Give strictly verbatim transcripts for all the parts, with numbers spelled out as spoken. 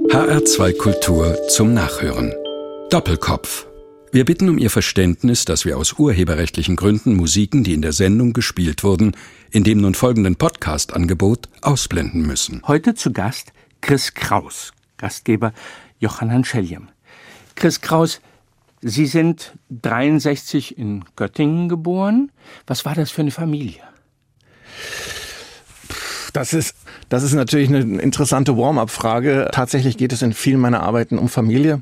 H R zwei Kultur zum Nachhören. Doppelkopf. Wir bitten um Ihr Verständnis, dass wir aus urheberrechtlichen Gründen Musiken, die in der Sendung gespielt wurden, in dem nun folgenden Podcast-Angebot ausblenden müssen. Heute zu Gast Chris Kraus, Gastgeber Johann Scheljem. Chris Kraus, Sie sind dreiundsechzig in Göttingen geboren. Was war das für eine Familie? Das ist, das ist natürlich eine interessante Warm-up-Frage. Tatsächlich geht es in vielen meiner Arbeiten um Familie.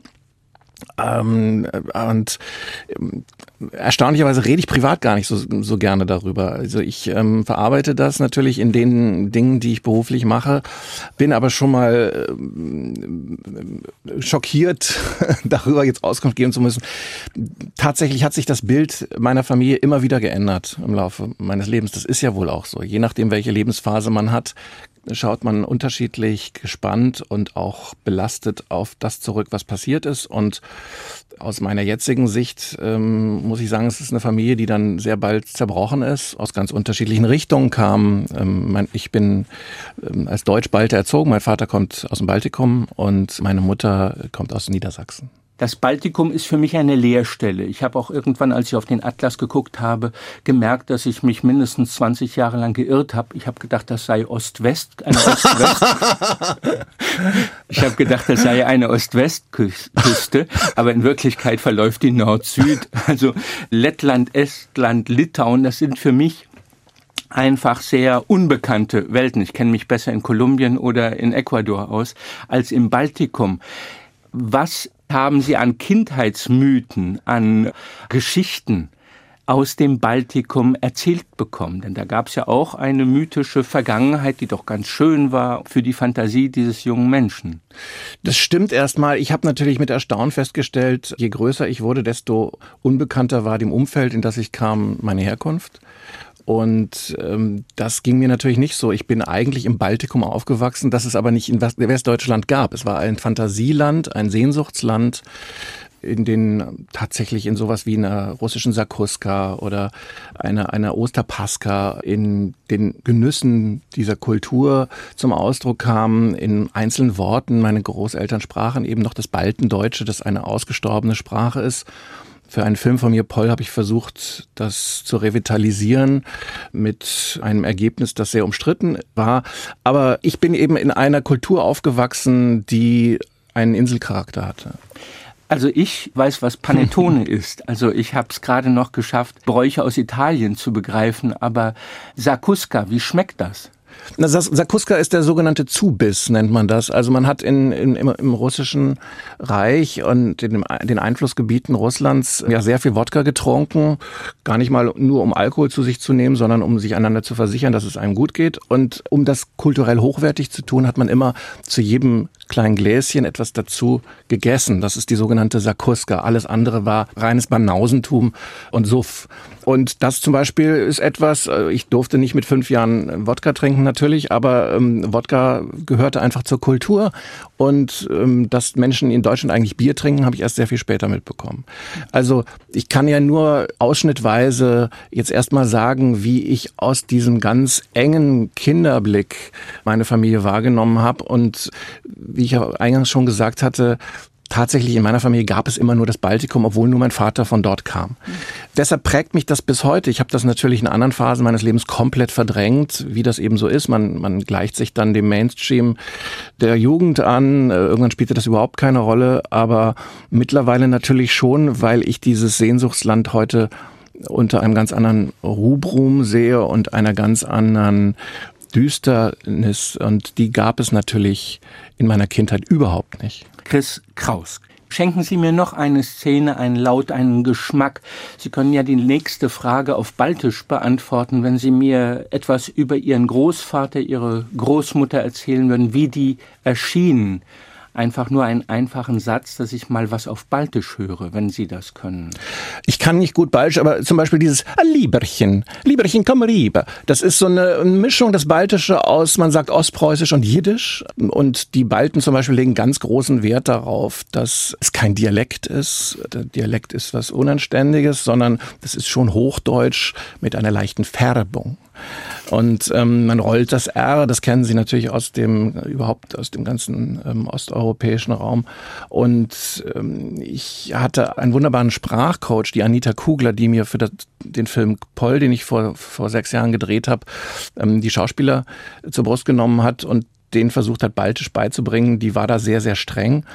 Ähm, und ähm, erstaunlicherweise rede ich privat gar nicht so, so gerne darüber. Also ich ähm, verarbeite das natürlich in den Dingen, die ich beruflich mache, bin aber schon mal ähm, schockiert, darüber jetzt Auskunft geben zu müssen. Tatsächlich hat sich das Bild meiner Familie immer wieder geändert im Laufe meines Lebens. Das ist ja wohl auch so. Je nachdem, welche Lebensphase man hat, schaut man unterschiedlich gespannt und auch belastet auf das zurück, was passiert ist. Und aus meiner jetzigen Sicht ähm, muss ich sagen, es ist eine Familie, die dann sehr bald zerbrochen ist, aus ganz unterschiedlichen Richtungen kam. Ähm, mein, ich bin ähm, als Deutsch-Balte erzogen. Mein Vater kommt aus dem Baltikum und meine Mutter kommt aus Niedersachsen. Das Baltikum ist für mich eine Leerstelle. Ich habe auch irgendwann, als ich auf den Atlas geguckt habe, gemerkt, dass ich mich mindestens zwanzig Jahre lang geirrt habe. Ich habe gedacht, das sei Ost-West, eine Ost-West. Ich habe gedacht, das sei eine Ost-West-Küste, aber in Wirklichkeit verläuft die Nord-Süd. Also Lettland, Estland, Litauen, das sind für mich einfach sehr unbekannte Welten. Ich kenne mich besser in Kolumbien oder in Ecuador aus als im Baltikum. Was haben Sie an Kindheitsmythen, an Geschichten aus dem Baltikum erzählt bekommen? Denn da gab es ja auch eine mythische Vergangenheit, die doch ganz schön war für die Fantasie dieses jungen Menschen. Das stimmt erstmal. Ich habe natürlich mit Erstaunen festgestellt, je größer ich wurde, desto unbekannter war dem Umfeld, in das ich kam, meine Herkunft. Und ähm, das ging mir natürlich nicht so. Ich bin eigentlich im Baltikum aufgewachsen, das es aber nicht in Westdeutschland gab. Es war ein Fantasieland, ein Sehnsuchtsland, in den tatsächlich in sowas wie einer russischen Sakuska oder einer, einer Osterpaska in den Genüssen dieser Kultur zum Ausdruck kamen, in einzelnen Worten. Meine Großeltern sprachen eben noch das Baltendeutsche, das eine ausgestorbene Sprache ist. Für einen Film von mir, Poll, habe ich versucht, das zu revitalisieren mit einem Ergebnis, das sehr umstritten war. Aber ich bin eben in einer Kultur aufgewachsen, die einen Inselcharakter hatte. Also ich weiß, was Panettone ist. Also ich habe es gerade noch geschafft, Bräuche aus Italien zu begreifen. Aber Sakuska, wie schmeckt das? Na, Sakuska ist der sogenannte Zubiss, nennt man das. Also man hat in, in, im, im russischen Reich und in dem, den Einflussgebieten Russlands ja sehr viel Wodka getrunken. Gar nicht mal nur um Alkohol zu sich zu nehmen, sondern um sich einander zu versichern, dass es einem gut geht. Und um das kulturell hochwertig zu tun, hat man immer zu jedem kleinen Gläschen etwas dazu gegessen. Das ist die sogenannte Sakuska. Alles andere war reines Banausentum und Suff. Und das zum Beispiel ist etwas, ich durfte nicht mit fünf Jahren Wodka trinken natürlich, aber ähm, Wodka gehörte einfach zur Kultur. Und ähm, dass Menschen in Deutschland eigentlich Bier trinken, habe ich erst sehr viel später mitbekommen. Also ich kann ja nur ausschnittweise jetzt erstmal sagen, wie ich aus diesem ganz engen Kinderblick meine Familie wahrgenommen habe. Und wie ich ja eingangs schon gesagt hatte, tatsächlich in meiner Familie gab es immer nur das Baltikum, obwohl nur mein Vater von dort kam. Mhm. Deshalb prägt mich das bis heute. Ich habe das natürlich in anderen Phasen meines Lebens komplett verdrängt, wie das eben so ist. Man, man gleicht sich dann dem Mainstream der Jugend an. Irgendwann spielte das überhaupt keine Rolle, aber mittlerweile natürlich schon, weil ich dieses Sehnsuchtsland heute unter einem ganz anderen Rubrum sehe und einer ganz anderen Düsternis. Und die gab es natürlich in meiner Kindheit überhaupt nicht. Chris Kraus, schenken Sie mir noch eine Szene, einen Laut, einen Geschmack. Sie können ja die nächste Frage auf Baltisch beantworten, wenn Sie mir etwas über Ihren Großvater, Ihre Großmutter erzählen würden, wie die erschienen. Einfach nur einen einfachen Satz, dass ich mal was auf Baltisch höre, wenn Sie das können. Ich kann nicht gut Baltisch, aber zum Beispiel dieses Lieberchen, Lieberchen, komm rüber. Das ist so eine Mischung, das Baltische aus, man sagt Ostpreußisch und Jiddisch. Und die Balten zum Beispiel legen ganz großen Wert darauf, dass es kein Dialekt ist. Der Dialekt ist was Unanständiges, sondern das ist schon Hochdeutsch mit einer leichten Färbung. Und ähm, man rollt das R, das kennen Sie natürlich aus dem, überhaupt aus dem ganzen ähm, osteuropäischen Raum. Und ähm, ich hatte einen wunderbaren Sprachcoach, die Anita Kugler, die mir für das, den Film Poll, den ich vor, vor sechs Jahren gedreht habe, ähm, die Schauspieler zur Brust genommen hat und denen versucht hat, Baltisch beizubringen. Die war da sehr, sehr streng.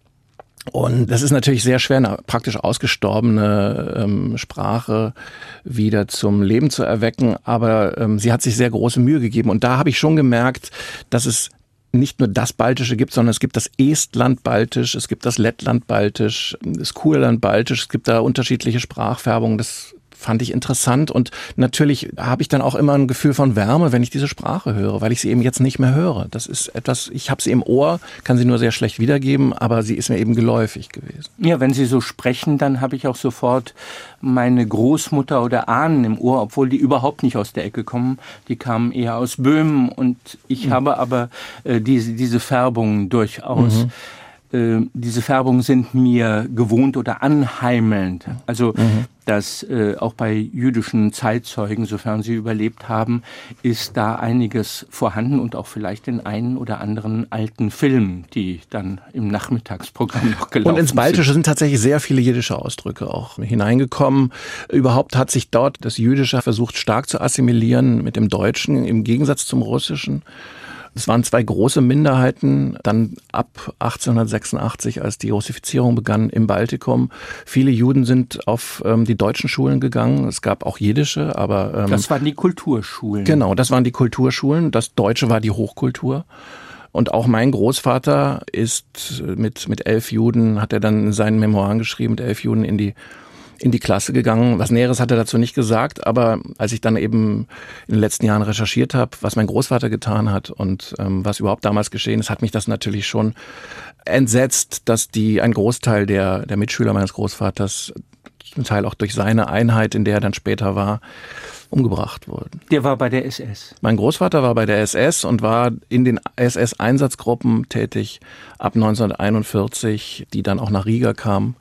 Und das ist natürlich sehr schwer, eine praktisch ausgestorbene ähm, Sprache wieder zum Leben zu erwecken. Aber ähm, sie hat sich sehr große Mühe gegeben. Und da habe ich schon gemerkt, dass es nicht nur das Baltische gibt, sondern es gibt das Estland-Baltisch, es gibt das Lettland-Baltisch, das Kurland-Baltisch. Es gibt da unterschiedliche Sprachfärbungen. Das fand ich interessant. Und natürlich habe ich dann auch immer ein Gefühl von Wärme, wenn ich diese Sprache höre, weil ich sie eben jetzt nicht mehr höre. Das ist etwas, ich habe sie im Ohr, kann sie nur sehr schlecht wiedergeben, aber sie ist mir eben geläufig gewesen. Ja, wenn Sie so sprechen, dann habe ich auch sofort meine Großmutter oder Ahnen im Ohr, obwohl die überhaupt nicht aus der Ecke kommen. Die kamen eher aus Böhmen und ich mhm. habe aber äh, diese, diese Färbungen durchaus. Mhm. Diese Färbungen sind mir gewohnt oder anheimelnd. Also, mhm. dass äh, auch bei jüdischen Zeitzeugen, sofern sie überlebt haben, ist da einiges vorhanden und auch vielleicht in einen oder anderen alten Film, die dann im Nachmittagsprogramm noch gelaufen sind. Und ins Baltische sind. sind tatsächlich sehr viele jiddische Ausdrücke auch hineingekommen. Überhaupt hat sich dort das Jüdische versucht stark zu assimilieren mit dem Deutschen im Gegensatz zum Russischen. Es waren zwei große Minderheiten, dann ab achtzehnhundertsechsundachtzig, als die Russifizierung begann im Baltikum. Viele Juden sind auf ähm, die deutschen Schulen gegangen. Es gab auch jiddische, aber... Ähm, das waren die Kulturschulen. Genau, das waren die Kulturschulen. Das Deutsche war die Hochkultur. Und auch mein Großvater ist mit, mit elf Juden, hat er dann in seinen Memoiren geschrieben, mit elf Juden in die in die Klasse gegangen. Was Näheres hat er dazu nicht gesagt, aber als ich dann eben in den letzten Jahren recherchiert habe, was mein Großvater getan hat und ähm, was überhaupt damals geschehen ist, hat mich das natürlich schon entsetzt, dass die ein Großteil der, der Mitschüler meines Großvaters, zum Teil auch durch seine Einheit, in der er dann später war, umgebracht wurden. Der war bei der S S? Mein Großvater war bei der S S und war in den S S-Einsatzgruppen tätig ab neunzehnhunderteinundvierzig, die dann auch nach Riga kamen.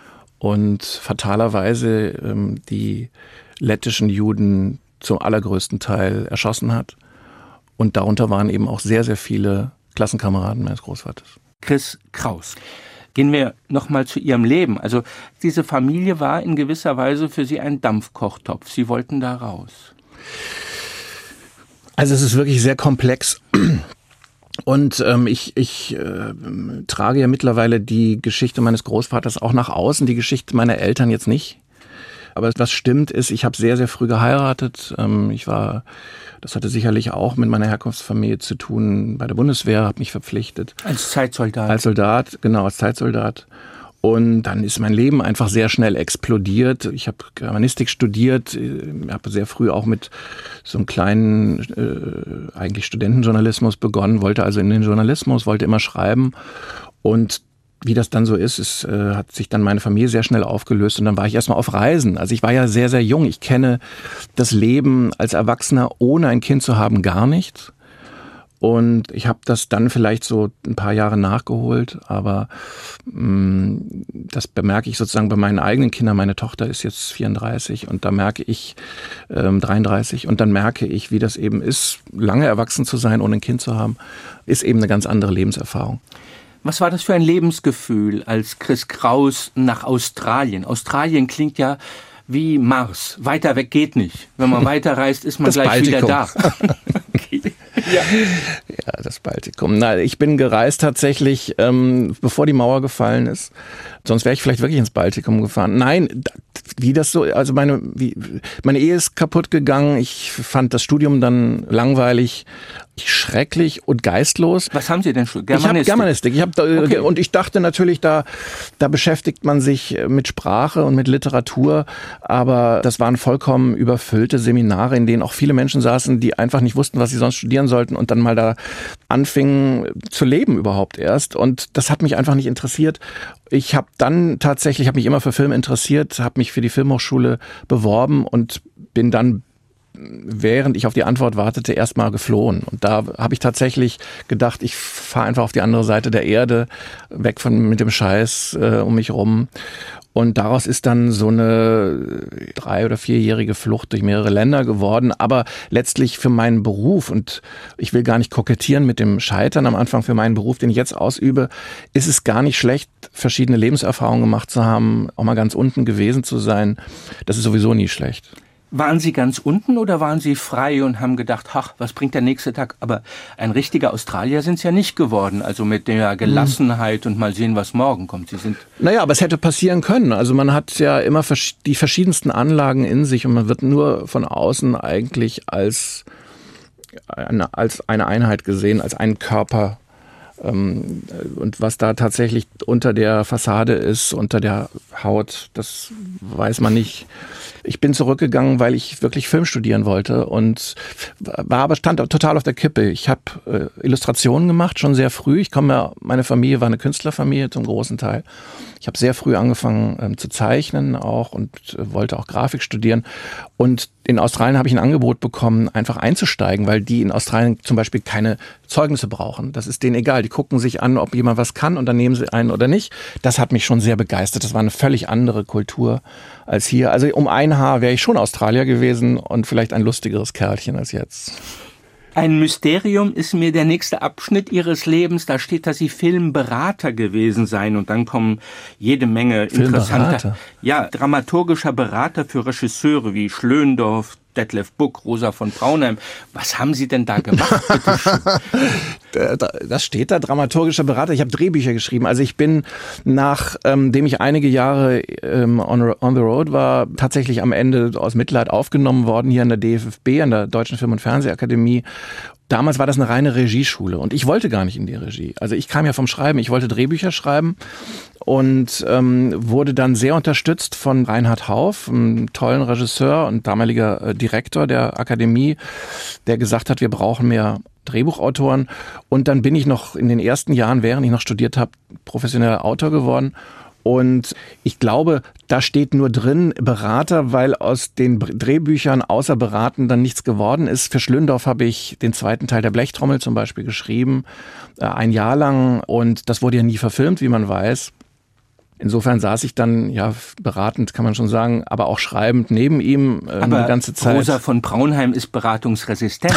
Und fatalerweise ähm, die lettischen Juden zum allergrößten Teil erschossen hat. Und darunter waren eben auch sehr, sehr viele Klassenkameraden meines Großvaters. Chris Kraus. Gehen wir nochmal zu Ihrem Leben. Also diese Familie war in gewisser Weise für Sie ein Dampfkochtopf. Sie wollten da raus. Also es ist wirklich sehr komplex. Und ähm, ich, ich äh, trage ja mittlerweile die Geschichte meines Großvaters auch nach außen, die Geschichte meiner Eltern jetzt nicht. Aber was stimmt ist, ich habe sehr, sehr früh geheiratet. Ähm, ich war, das hatte sicherlich auch mit meiner Herkunftsfamilie zu tun, bei der Bundeswehr, habe mich verpflichtet. Als Zeitsoldat? Als Soldat, genau, als Zeitsoldat. Und dann ist mein Leben einfach sehr schnell explodiert. Ich habe Germanistik studiert, habe sehr früh auch mit so einem kleinen, äh, eigentlich Studentenjournalismus begonnen, wollte also in den Journalismus, wollte immer schreiben. Und wie das dann so ist, ist äh, hat sich dann meine Familie sehr schnell aufgelöst und dann war ich erstmal auf Reisen. Also ich war ja sehr, sehr jung. Ich kenne das Leben als Erwachsener ohne ein Kind zu haben gar nicht. Und ich habe das dann vielleicht so ein paar Jahre nachgeholt, aber mh, das bemerke ich sozusagen bei meinen eigenen Kindern. Meine Tochter ist jetzt vierunddreißig und da merke ich, ähm, dreiunddreißig, und dann merke ich, wie das eben ist, lange erwachsen zu sein, ohne ein Kind zu haben, ist eben eine ganz andere Lebenserfahrung. Was war das für ein Lebensgefühl als Chris Kraus nach Australien? Australien klingt ja wie Mars. Weiter weg geht nicht. Wenn man weiterreist, ist man das gleich Baltikum. wieder da. Okay. Ja. Ja, das Baltikum. Na, ich bin gereist tatsächlich, ähm, bevor die Mauer gefallen ist. Sonst wäre ich vielleicht wirklich ins Baltikum gefahren. Nein, wie das so, also meine, wie, meine Ehe ist kaputt gegangen. Ich fand das Studium dann langweilig, schrecklich und geistlos. Was haben Sie denn schon? Germanistik? Ich habe Germanistik. Ich hab, okay. Und ich dachte natürlich, da, da beschäftigt man sich mit Sprache und mit Literatur. Aber das waren vollkommen überfüllte Seminare, in denen auch viele Menschen saßen, die einfach nicht wussten, was sie sonst studieren sollten und dann mal da anfingen zu leben überhaupt erst. Und das hat mich einfach nicht interessiert. Ich habe dann tatsächlich, habe mich immer für Film interessiert, habe mich für die Filmhochschule beworben und bin dann, während ich auf die Antwort wartete, erstmal geflohen. Und da habe ich tatsächlich gedacht, ich fahre einfach auf die andere Seite der Erde, weg von mit dem Scheiß äh, um mich rum. Und daraus ist dann so eine drei- oder vierjährige Flucht durch mehrere Länder geworden. Aber letztlich für meinen Beruf, und ich will gar nicht kokettieren mit dem Scheitern am Anfang, für meinen Beruf, den ich jetzt ausübe, ist es gar nicht schlecht, verschiedene Lebenserfahrungen gemacht zu haben, auch mal ganz unten gewesen zu sein. Das ist sowieso nie schlecht. Waren Sie ganz unten oder waren Sie frei und haben gedacht, ach, was bringt der nächste Tag? Aber ein richtiger Australier sind Sie ja nicht geworden, also mit der Gelassenheit und mal sehen, was morgen kommt. Sie sind Naja, aber es hätte passieren können. Also man hat ja immer die verschiedensten Anlagen in sich und man wird nur von außen eigentlich als eine, als eine Einheit gesehen, als einen Körper. Und was da tatsächlich unter der Fassade ist, unter der Haut, das weiß man nicht. Ich bin zurückgegangen, weil ich wirklich Film studieren wollte und war aber stand total auf der Kippe. Ich habe äh, Illustrationen gemacht, schon sehr früh. Ich komme, meine Familie war eine Künstlerfamilie zum großen Teil. Ich habe sehr früh angefangen ähm, zu zeichnen auch und äh, wollte auch Grafik studieren. Und in Australien habe ich ein Angebot bekommen, einfach einzusteigen, weil die in Australien zum Beispiel keine Zeugnisse brauchen. Das ist denen egal. Die gucken sich an, ob jemand was kann und dann nehmen sie einen oder nicht. Das hat mich schon sehr begeistert. Das war eine völlig andere Kultur als hier. Also um ein Haar wäre ich schon Australier gewesen und vielleicht ein lustigeres Kerlchen als jetzt. Ein Mysterium ist mir der nächste Abschnitt Ihres Lebens. Da steht, dass Sie Filmberater gewesen seien. Und dann kommen jede Menge interessanter, ja, dramaturgischer Berater für Regisseure wie Schlöndorff, Detlef Buck, Rosa von Braunheim. Was haben Sie denn da gemacht, bitte schön? Das steht da, dramaturgischer Berater. Ich habe Drehbücher geschrieben. Also ich bin, nachdem ähm, ich einige Jahre ähm, on, on the road war, tatsächlich am Ende aus Mitleid aufgenommen worden hier an der D F F B, an der Deutschen Film- und Fernsehakademie. Damals war das eine reine Regieschule und ich wollte gar nicht in die Regie. Also ich kam ja vom Schreiben, ich wollte Drehbücher schreiben und ähm, wurde dann sehr unterstützt von Reinhard Hauff, einem tollen Regisseur und damaliger äh, Direktor der Akademie, der gesagt hat, wir brauchen mehr Drehbuchautoren. Und dann bin ich noch in den ersten Jahren, während ich noch studiert habe, professioneller Autor geworden. Und ich glaube, da steht nur drin Berater, weil aus den Drehbüchern außer Beraten dann nichts geworden ist. Für Schlöndorff habe ich den zweiten Teil der Blechtrommel zum Beispiel geschrieben, äh, ein Jahr lang. Und das wurde ja nie verfilmt, wie man weiß. Insofern saß ich dann, ja, beratend kann man schon sagen, aber auch schreibend neben ihm äh, aber die ganze Zeit. Rosa von Braunheim ist beratungsresistent.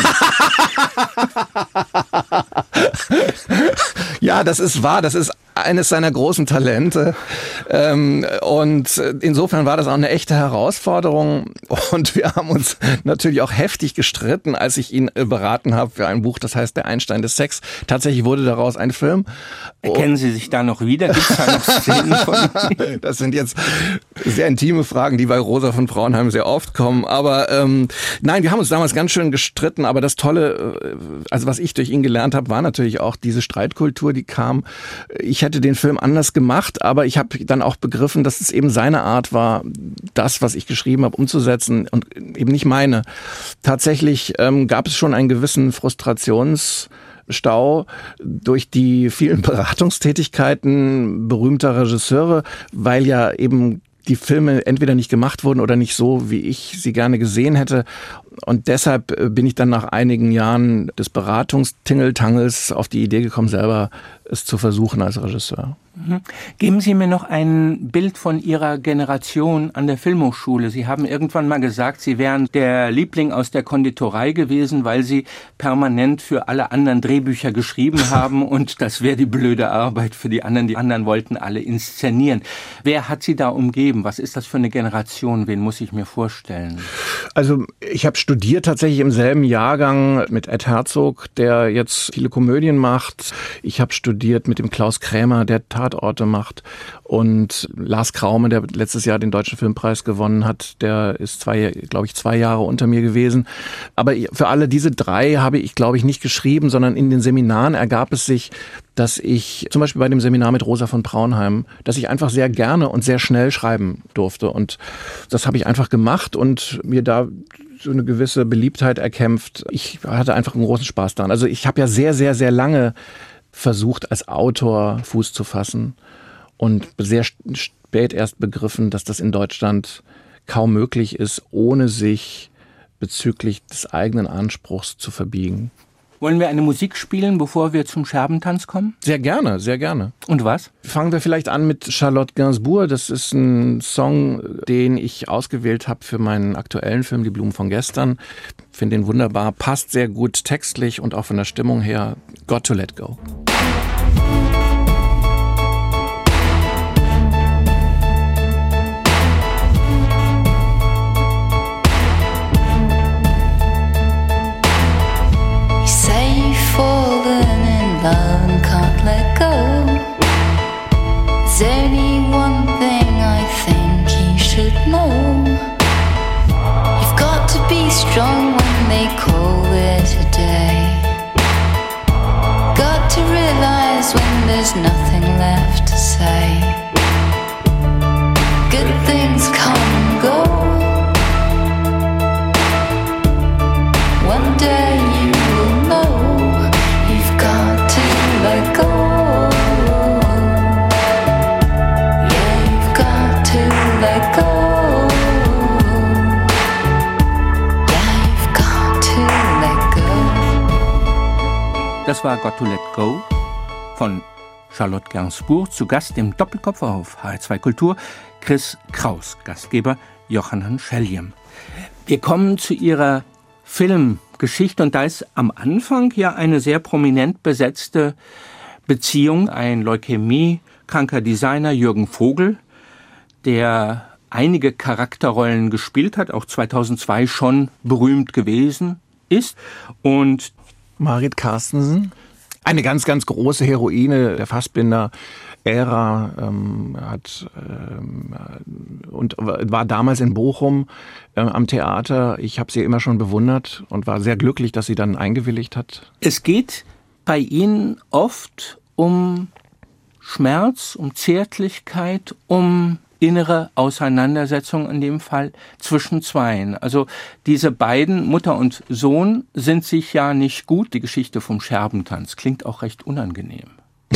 Ja, das ist wahr, das ist eines seiner großen Talente. Ähm, und insofern war das auch eine echte Herausforderung. Und wir haben uns natürlich auch heftig gestritten, als ich ihn beraten habe für ein Buch, das heißt Der Einstein des Sex. Tatsächlich wurde daraus ein Film. Erkennen Sie sich da noch wieder? Gibt es da noch Szenen von ihm? Das sind jetzt sehr intime Fragen, die bei Rosa von Braunheim sehr oft kommen. Aber ähm, nein, wir haben uns damals ganz schön gestritten. Aber das Tolle, also was ich durch ihn gelernt habe, war natürlich auch diese Streitkultur, die kam. Ich hätte den Film anders gemacht, aber ich habe dann auch begriffen, dass es eben seine Art war, das, was ich geschrieben habe, umzusetzen und eben nicht meine. Tatsächlich ähm, gab es schon einen gewissen Frustrationsstau durch die vielen Beratungstätigkeiten berühmter Regisseure, weil ja eben die Filme entweder nicht gemacht wurden oder nicht so, wie ich sie gerne gesehen hätte. Und deshalb bin ich dann nach einigen Jahren des Beratungstingeltangels auf die Idee gekommen, selber es zu versuchen als Regisseur. Mhm. Geben Sie mir noch ein Bild von Ihrer Generation an der Filmhochschule. Sie haben irgendwann mal gesagt, Sie wären der Liebling aus der Konditorei gewesen, weil Sie permanent für alle anderen Drehbücher geschrieben haben und das wäre die blöde Arbeit für die anderen. Die anderen wollten alle inszenieren. Wer hat Sie da umgeben? Was ist das für eine Generation? Wen muss ich mir vorstellen? Also ich habe studiert tatsächlich im selben Jahrgang mit Ed Herzog, der jetzt viele Komödien macht. Ich habe studiert mit dem Klaus Krämer, der Tatorte macht. Und Lars Kraume, der letztes Jahr den Deutschen Filmpreis gewonnen hat, der ist zwei, glaube ich, zwei Jahre unter mir gewesen. Aber für alle diese drei habe ich, glaube ich, nicht geschrieben, sondern in den Seminaren ergab es sich, dass ich, zum Beispiel bei dem Seminar mit Rosa von Braunheim, dass ich einfach sehr gerne und sehr schnell schreiben durfte. Und das habe ich einfach gemacht und mir da so eine gewisse Beliebtheit erkämpft. Ich hatte einfach einen großen Spaß daran. Also ich habe ja sehr, sehr, sehr lange versucht, als Autor Fuß zu fassen und sehr spät erst begriffen, dass das in Deutschland kaum möglich ist, ohne sich bezüglich des eigenen Anspruchs zu verbiegen. Wollen wir eine Musik spielen, bevor wir zum Scherbentanz kommen? Sehr gerne, sehr gerne. Und was? Fangen wir vielleicht an mit Charlotte Gainsbourg. Das ist ein Song, den ich ausgewählt habe für meinen aktuellen Film Die Blumen von gestern. Finde ihn wunderbar, passt sehr gut textlich und auch von der Stimmung her. Got to Let Go. Love and can't let go. There's only one thing I think you should know. You've got to be strong when they call it a day. Got to realize when there's nothing left to say. Good things come and go. One day you will know. Let go. Yeah, you've got to let go. Yeah, you've got to let go. Das war Got to Let Go von Charlotte Gainsbourg. Zu Gast im Doppelkopf auf H R zwei Kultur Chris Kraus, Gastgeber Johann Schelliem. Wir kommen zu ihrer Filmgeschichte und da ist am Anfang ja eine sehr prominent besetzte Beziehung, ein leukämiekranker Designer Jürgen Vogel, der einige Charakterrollen gespielt hat, auch zweitausendzwei schon berühmt gewesen ist. Und Marit Carstensen, eine ganz, ganz große Heroine der Fassbinder-Ära, ähm, hat ähm, und war damals in Bochum äh, am Theater. Ich habe sie immer schon bewundert und war sehr glücklich, dass sie dann eingewilligt hat. Es geht bei Ihnen oft um Schmerz, um Zärtlichkeit, um innere Auseinandersetzung in dem Fall zwischen Zweien. Also diese beiden, Mutter und Sohn, sind sich ja nicht gut. Die Geschichte vom Scherbentanz klingt auch recht unangenehm.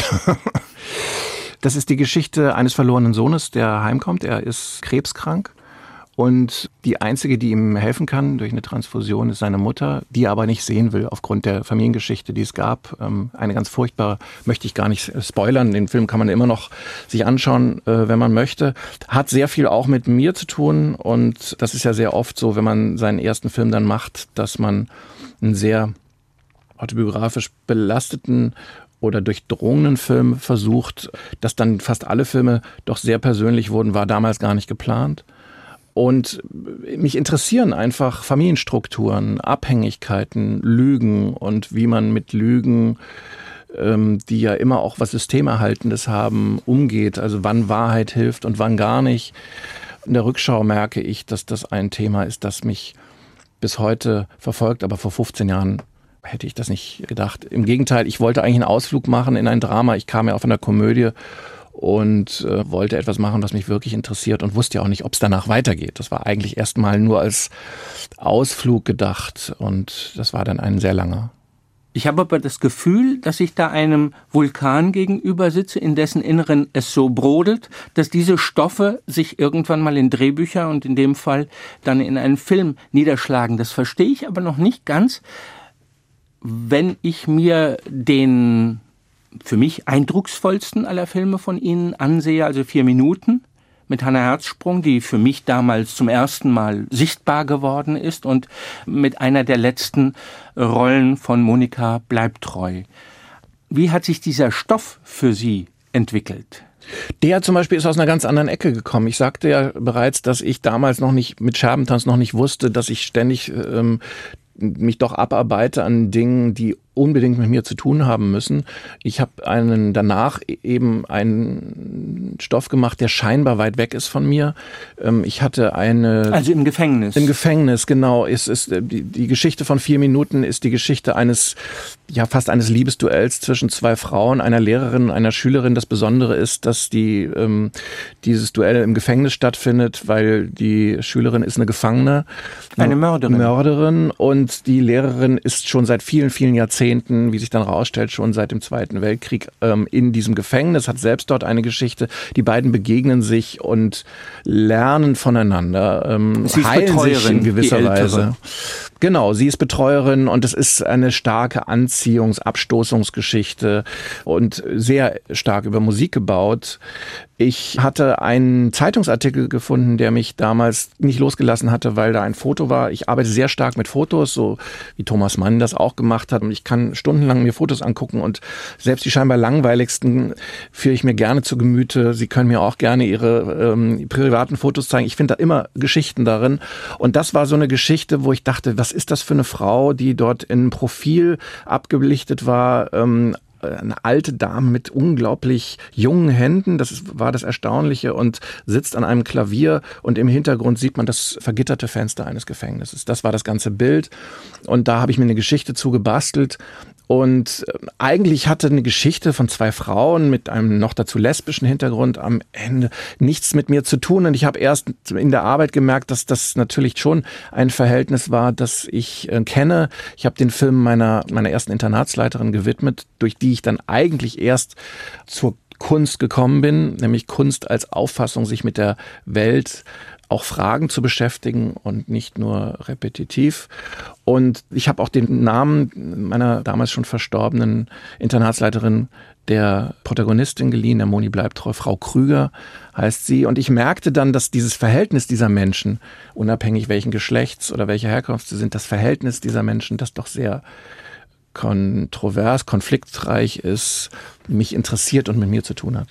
Das ist die Geschichte eines verlorenen Sohnes, der heimkommt. Er ist krebskrank. Und die einzige, die ihm helfen kann durch eine Transfusion, ist seine Mutter, die er aber nicht sehen will aufgrund der Familiengeschichte, die es gab. Eine ganz furchtbare, möchte ich gar nicht spoilern, den Film kann man immer noch sich anschauen, wenn man möchte. Hat sehr viel auch mit mir zu tun und das ist ja sehr oft so, wenn man seinen ersten Film dann macht, dass man einen sehr autobiografisch belasteten oder durchdrungenen Film versucht, dass dann fast alle Filme doch sehr persönlich wurden, war damals gar nicht geplant. Und mich interessieren einfach Familienstrukturen, Abhängigkeiten, Lügen und wie man mit Lügen, ähm, die ja immer auch was Systemerhaltendes haben, umgeht. Also wann Wahrheit hilft und wann gar nicht. In der Rückschau merke ich, dass das ein Thema ist, das mich bis heute verfolgt. Aber vor fünfzehn Jahren hätte ich das nicht gedacht. Im Gegenteil, ich wollte eigentlich einen Ausflug machen in ein Drama. Ich kam ja auf einer Komödie und äh, wollte etwas machen, was mich wirklich interessiert und wusste ja auch nicht, ob es danach weitergeht. Das war eigentlich erstmal nur als Ausflug gedacht und das war dann ein sehr langer. Ich habe aber das Gefühl, dass ich da einem Vulkan gegenüber sitze, in dessen Inneren es so brodelt, dass diese Stoffe sich irgendwann mal in Drehbücher und in dem Fall dann in einen Film niederschlagen. Das verstehe ich aber noch nicht ganz. Wenn ich mir den für mich eindrucksvollsten aller Filme von Ihnen ansehe, also vier Minuten mit Hannah Herzsprung, die für mich damals zum ersten Mal sichtbar geworden ist und mit einer der letzten Rollen von Monika Bleibtreu. Wie hat sich dieser Stoff für Sie entwickelt? Der zum Beispiel ist aus einer ganz anderen Ecke gekommen. Ich sagte ja bereits, dass ich damals noch nicht mit Scherbentanz noch nicht wusste, dass ich ständig ähm, mich doch abarbeite an Dingen, die unbedingt mit mir zu tun haben müssen. Ich habe einen danach eben einen Stoff gemacht, der scheinbar weit weg ist von mir. Ich hatte eine... Also im Gefängnis. Im Gefängnis, genau. Es ist, die, die Geschichte von vier Minuten ist die Geschichte eines, ja fast eines Liebesduells zwischen zwei Frauen, einer Lehrerin und einer Schülerin. Das Besondere ist, dass die ähm, dieses Duell im Gefängnis stattfindet, weil die Schülerin ist eine Gefangene. Eine Mörderin. Mörderin und die Lehrerin ist schon seit vielen, vielen Jahrzehnten Jahrzehnten, wie sich dann rausstellt, schon seit dem Zweiten Weltkrieg ähm, in diesem Gefängnis, hat selbst dort eine Geschichte. Die beiden begegnen sich und lernen voneinander, ähm, sie ist heilen Betreuerin, sich in gewisser die Ältere. Weise. Genau, sie ist Betreuerin und es ist eine starke Anziehungs-, Abstoßungsgeschichte und sehr stark über Musik gebaut. Ich hatte einen Zeitungsartikel gefunden, der mich damals nicht losgelassen hatte, weil da ein Foto war. Ich arbeite sehr stark mit Fotos, so wie Thomas Mann das auch gemacht hat. Und ich kann stundenlang mir Fotos angucken und selbst die scheinbar langweiligsten führe ich mir gerne zu Gemüte. Sie können mir auch gerne ihre ähm, privaten Fotos zeigen. Ich finde da immer Geschichten darin. Und das war so eine Geschichte, wo ich dachte, was ist das für eine Frau, die dort in Profil abgelichtet war, ähm, eine alte Dame mit unglaublich jungen Händen, das ist, war das Erstaunliche, und sitzt an einem Klavier und im Hintergrund sieht man das vergitterte Fenster eines Gefängnisses. Das war das ganze Bild und da habe ich mir eine Geschichte zu gebastelt. Und eigentlich hatte eine Geschichte von zwei Frauen mit einem noch dazu lesbischen Hintergrund am Ende nichts mit mir zu tun. Und ich habe erst in der Arbeit gemerkt, dass das natürlich schon ein Verhältnis war, das ich äh, kenne. Ich habe den Film meiner, meiner ersten Internatsleiterin gewidmet, durch die ich dann eigentlich erst zur Kunst gekommen bin, nämlich Kunst als Auffassung, sich mit der Welt auch Fragen zu beschäftigen und nicht nur repetitiv. Und ich habe auch den Namen meiner damals schon verstorbenen Internatsleiterin der Protagonistin geliehen, der Moni Bleibtreu, Frau Krüger heißt sie. Und ich merkte dann, dass dieses Verhältnis dieser Menschen, unabhängig welchen Geschlechts oder welcher Herkunft sie sind, das Verhältnis dieser Menschen, das doch sehr kontrovers, konfliktreich ist, mich interessiert und mit mir zu tun hat.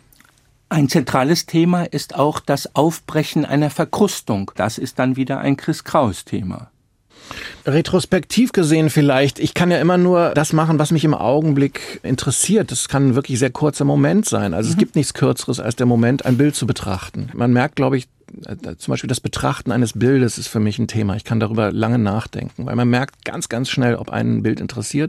Ein zentrales Thema ist auch das Aufbrechen einer Verkrustung. Das ist dann wieder ein Chris Kraus-Thema. Retrospektiv gesehen vielleicht. Ich kann ja immer nur das machen, was mich im Augenblick interessiert. Das kann ein wirklich sehr kurzer Moment sein. Also mhm. es gibt nichts Kürzeres als der Moment, ein Bild zu betrachten. Man merkt, glaube ich, zum Beispiel das Betrachten eines Bildes ist für mich ein Thema. Ich kann darüber lange nachdenken, weil man merkt ganz, ganz schnell, ob einen ein Bild interessiert.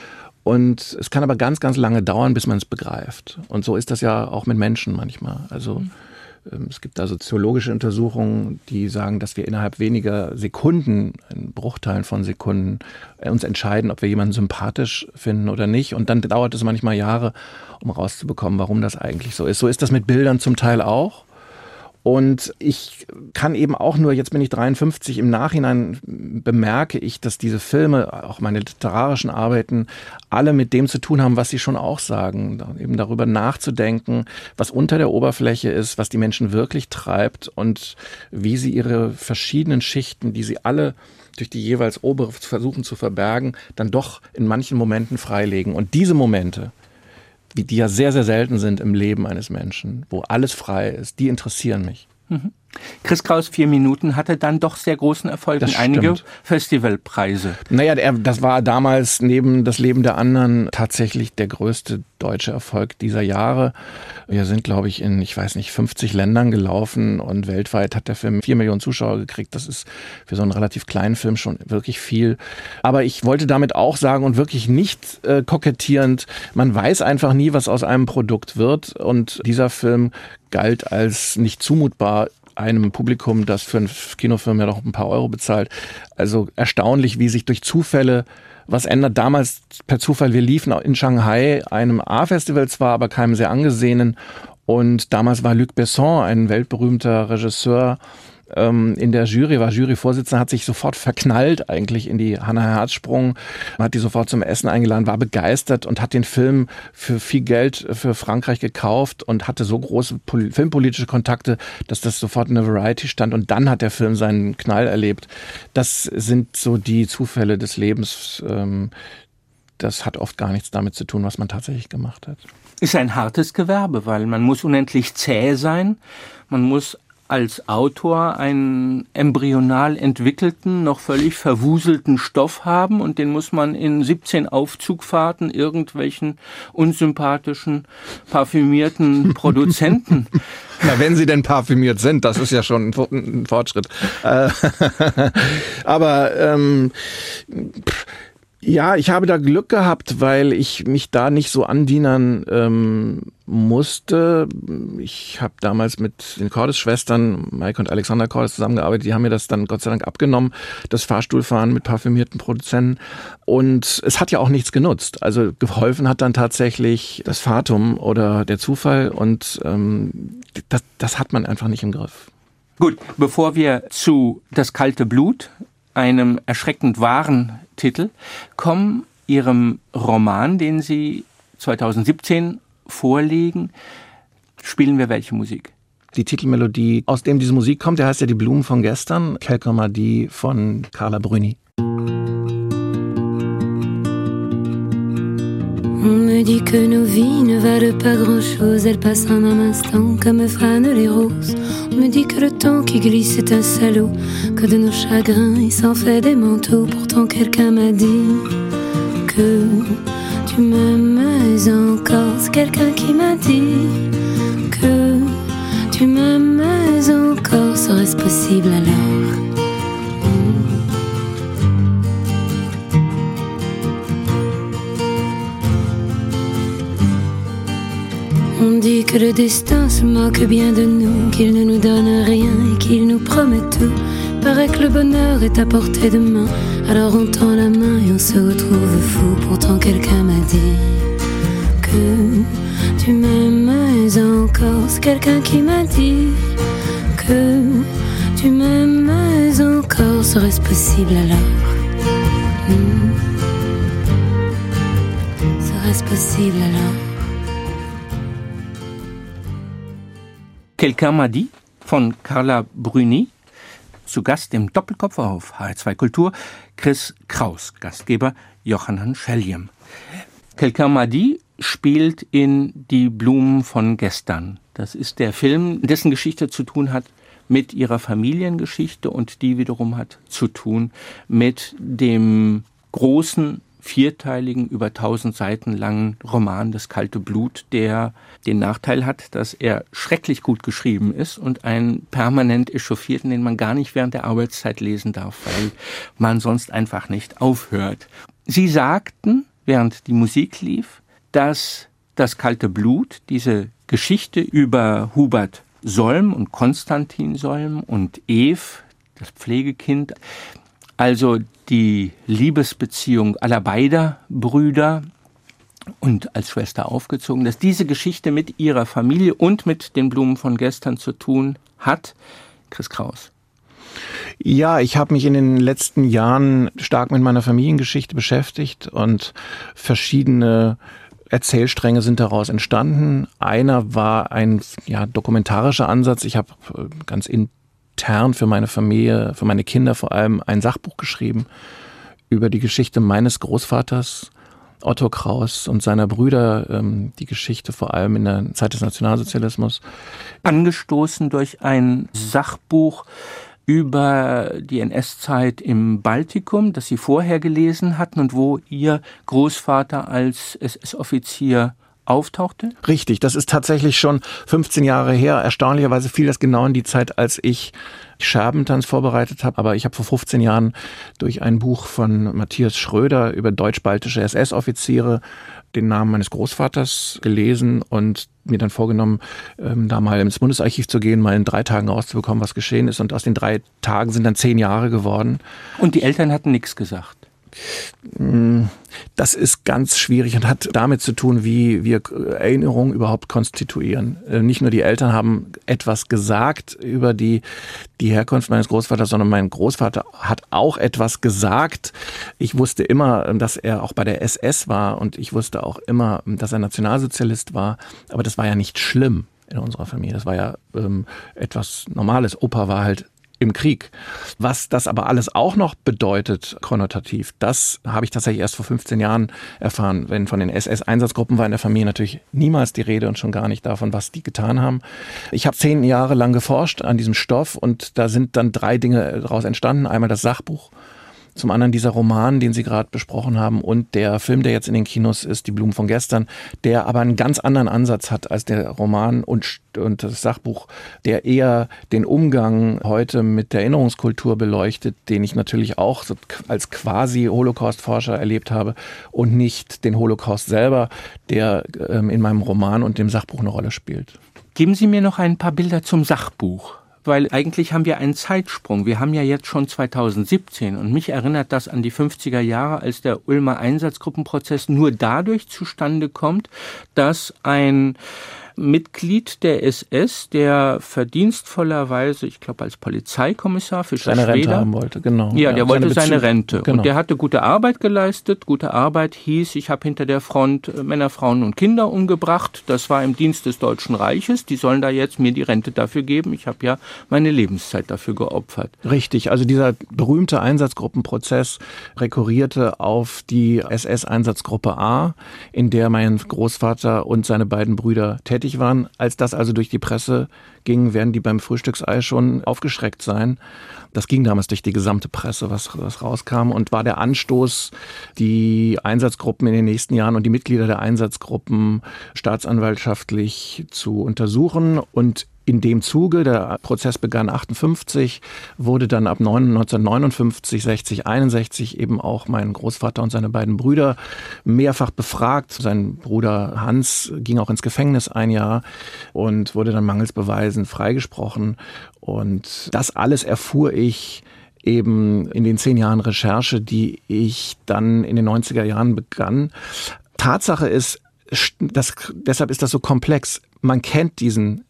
Und es kann aber ganz, ganz lange dauern, bis man es begreift. Und so ist das ja auch mit Menschen manchmal. Also mhm. es gibt da soziologische Untersuchungen, die sagen, dass wir innerhalb weniger Sekunden, in Bruchteilen von Sekunden, uns entscheiden, ob wir jemanden sympathisch finden oder nicht. Und dann dauert es manchmal Jahre, um rauszubekommen, warum das eigentlich so ist. So ist das mit Bildern zum Teil auch. Und ich kann eben auch nur, jetzt bin ich dreiundfünfzig, im Nachhinein bemerke ich, dass diese Filme, auch meine literarischen Arbeiten, alle mit dem zu tun haben, was sie schon auch sagen. Eben darüber nachzudenken, was unter der Oberfläche ist, was die Menschen wirklich treibt und wie sie ihre verschiedenen Schichten, die sie alle durch die jeweils obere versuchen zu verbergen, dann doch in manchen Momenten freilegen. Und diese Momente, wie die ja sehr, sehr selten sind im Leben eines Menschen, wo alles frei ist, die interessieren mich. Mhm. Chris Kraus, vier Minuten, hatte dann doch sehr großen Erfolg und einige Festivalpreise. Naja, der, das war damals neben Das Leben der anderen tatsächlich der größte deutsche Erfolg dieser Jahre. Wir sind, glaube ich, in, ich weiß nicht, fünfzig Ländern gelaufen und weltweit hat der Film vier Millionen Zuschauer gekriegt. Das ist für so einen relativ kleinen Film schon wirklich viel. Aber ich wollte damit auch sagen und wirklich nicht äh, kokettierend, man weiß einfach nie, was aus einem Produkt wird. Und dieser Film galt als nicht zumutbar einem Publikum, das für einen Kinofilm ja doch ein paar Euro bezahlt. Also erstaunlich, wie sich durch Zufälle was ändert. Damals per Zufall, wir liefen in Shanghai, einem A-Festival zwar, aber keinem sehr angesehenen. Und damals war Luc Besson, ein weltberühmter Regisseur, in der Jury, war Juryvorsitzender, hat sich sofort verknallt eigentlich in die Hannah Herzsprung, hat die sofort zum Essen eingeladen, war begeistert und hat den Film für viel Geld für Frankreich gekauft und hatte so große filmpolitische Kontakte, dass das sofort in der Variety stand und dann hat der Film seinen Knall erlebt. Das sind so die Zufälle des Lebens. Das hat oft gar nichts damit zu tun, was man tatsächlich gemacht hat. Ist ein hartes Gewerbe, weil man muss unendlich zäh sein, man muss als Autor einen embryonal entwickelten, noch völlig verwuselten Stoff haben und den muss man in siebzehn Aufzugfahrten irgendwelchen unsympathischen, parfümierten Produzenten. Na, wenn sie denn parfümiert sind, das ist ja schon ein Fortschritt. Aber ähm, Ja, ich habe da Glück gehabt, weil ich mich da nicht so andienern ähm, musste. Ich habe damals mit den Cordes-Schwestern, Maike und Alexandra Cordes, zusammengearbeitet. Die haben mir das dann Gott sei Dank abgenommen, das Fahrstuhlfahren mit parfümierten Produzenten. Und es hat ja auch nichts genutzt. Also geholfen hat dann tatsächlich das Fatum oder der Zufall. Und ähm, das, das hat man einfach nicht im Griff. Gut, bevor wir zu Das kalte Blut, einem erschreckend wahren Titel, kommen Ihrem Roman, den Sie zweitausendsiebzehn vorlegen, spielen wir welche Musik? Die Titelmelodie, aus dem diese Musik kommt, der heißt ja Die Blumen von gestern, Quelques Mardis von Carla Bruni. On me dit que nos vies ne valent pas grand-chose, elles passent en un instant comme fanent les roses. On me dit que le temps qui glisse est un salaud, que de nos chagrins il s'en fait des manteaux. Pourtant quelqu'un m'a dit que tu m'aimes encore. C'est quelqu'un qui m'a dit que tu m'aimes encore. Serait-ce possible alors? On dit que le destin se moque bien de nous, qu'il ne nous donne rien et qu'il nous promet tout. Paraît que le bonheur est à portée de main, alors on tend la main et on se retrouve fou. Pourtant quelqu'un m'a dit que tu m'aimes encore. C'est quelqu'un qui m'a dit que tu m'aimes encore. Serait-ce possible alors? hmm. Serait-ce possible alors? Quelqu'un m'a dit von Carla Bruni, zu Gast im Doppelkopf auf H R zwei Kultur, Chris Kraus, Gastgeber Johann Scheljem. Quelqu'un m'a dit spielt in Die Blumen von gestern. Das ist der Film, dessen Geschichte zu tun hat mit ihrer Familiengeschichte und die wiederum hat zu tun mit dem großen vierteiligen, über tausend Seiten langen Roman Das kalte Blut, der den Nachteil hat, dass er schrecklich gut geschrieben ist und einen permanent echauffierten, den man gar nicht während der Arbeitszeit lesen darf, weil man sonst einfach nicht aufhört. Sie sagten, während die Musik lief, dass Das kalte Blut, diese Geschichte über Hubert Solm und Konstantin Solm und Eve, das Pflegekind, also die Liebesbeziehung aller beider Brüder und als Schwester aufgezogen, dass diese Geschichte mit ihrer Familie und mit den Blumen von gestern zu tun hat. Chris Kraus. Ja, ich habe mich in den letzten Jahren stark mit meiner Familiengeschichte beschäftigt und verschiedene Erzählstränge sind daraus entstanden. Einer war ein ja, dokumentarischer Ansatz. Ich habe ganz intern für meine Familie, für meine Kinder vor allem ein Sachbuch geschrieben über die Geschichte meines Großvaters Otto Kraus und seiner Brüder, ähm, die Geschichte vor allem in der Zeit des Nationalsozialismus. Angestoßen durch ein Sachbuch über die N S-Zeit im Baltikum, das Sie vorher gelesen hatten und wo Ihr Großvater als S S-Offizier auftauchte? Richtig, das ist tatsächlich schon fünfzehn Jahre her. Erstaunlicherweise fiel das genau in die Zeit, als ich Scherbentanz vorbereitet habe. Aber ich habe vor fünfzehn Jahren durch ein Buch von Matthias Schröder über deutsch-baltische S S-Offiziere den Namen meines Großvaters gelesen und mir dann vorgenommen, da mal ins Bundesarchiv zu gehen, mal in drei Tagen rauszubekommen, was geschehen ist. Und aus den drei Tagen sind dann zehn Jahre geworden. Und die Eltern hatten nichts gesagt? Das ist ganz schwierig und hat damit zu tun, wie wir Erinnerungen überhaupt konstituieren. Nicht nur die Eltern haben etwas gesagt über die, die Herkunft meines Großvaters, sondern mein Großvater hat auch etwas gesagt. Ich wusste immer, dass er auch bei der S S war und ich wusste auch immer, dass er Nationalsozialist war. Aber das war ja nicht schlimm in unserer Familie. Das war ja ähm, etwas Normales. Opa war halt im Krieg. Was das aber alles auch noch bedeutet, konnotativ, das habe ich tatsächlich erst vor fünfzehn Jahren erfahren. Wenn von den S S-Einsatzgruppen war in der Familie natürlich niemals die Rede und schon gar nicht davon, was die getan haben. Ich habe zehn Jahre lang geforscht an diesem Stoff und da sind dann drei Dinge daraus entstanden. Einmal das Sachbuch, zum anderen dieser Roman, den Sie gerade besprochen haben und der Film, der jetzt in den Kinos ist, Die Blumen von gestern, der aber einen ganz anderen Ansatz hat als der Roman und, und das Sachbuch, der eher den Umgang heute mit der Erinnerungskultur beleuchtet, den ich natürlich auch so als quasi Holocaust-Forscher erlebt habe und nicht den Holocaust selber, der ähm, in meinem Roman und dem Sachbuch eine Rolle spielt. Geben Sie mir noch ein paar Bilder zum Sachbuch. Weil eigentlich haben wir einen Zeitsprung. Wir haben ja jetzt schon zweitausendsiebzehn und mich erinnert das an die fünfziger Jahre, als der Ulmer Einsatzgruppenprozess nur dadurch zustande kommt, dass ein Mitglied der S S, der verdienstvollerweise, ich glaube als Polizeikommissar für seine Schweder, Rente haben wollte, genau. Ja, der ja, wollte seine, seine Rente. Genau. Und der hatte gute Arbeit geleistet. Gute Arbeit hieß, ich habe hinter der Front Männer, Frauen und Kinder umgebracht. Das war im Dienst des Deutschen Reiches. Die sollen da jetzt mir die Rente dafür geben. Ich habe ja meine Lebenszeit dafür geopfert. Richtig, also dieser berühmte Einsatzgruppenprozess rekurrierte auf die S S-Einsatzgruppe A, in der mein Großvater und seine beiden Brüder tätig waren. Als das also durch die Presse ging, werden die beim Frühstücksei schon aufgeschreckt sein. Das ging damals durch die gesamte Presse, was, was rauskam und war der Anstoß, die Einsatzgruppen in den nächsten Jahren und die Mitglieder der Einsatzgruppen staatsanwaltschaftlich zu untersuchen. Und in dem Zuge, der Prozess begann achtundfünfzig, wurde dann ab neunzehnhundertneunundfünfzig, sechzig, einundsechzig eben auch mein Großvater und seine beiden Brüder mehrfach befragt. Sein Bruder Hans ging auch ins Gefängnis ein Jahr und wurde dann mangels Beweisen freigesprochen. Und das alles erfuhr ich eben in den zehn Jahren Recherche, die ich dann in den neunziger Jahren begann. Tatsache ist, das, deshalb ist das so komplex. Man kennt diesen